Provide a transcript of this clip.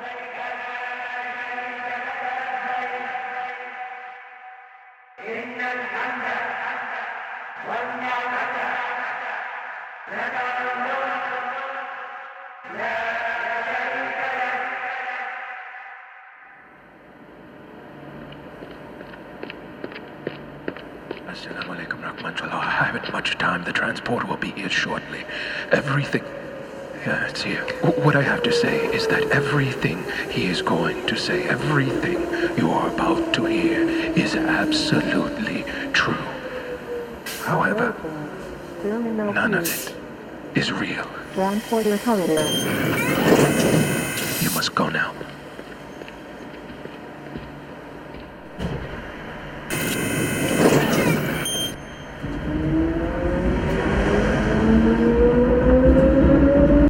Assalamu alaikum Rahmatullah. I haven't much time. The transport will be here shortly. Everything... Yeah, it's here. What I have to say is that everything he is going to say, everything you are about to hear is absolutely true. However, none of it is real. Transporter corridor. You must go now.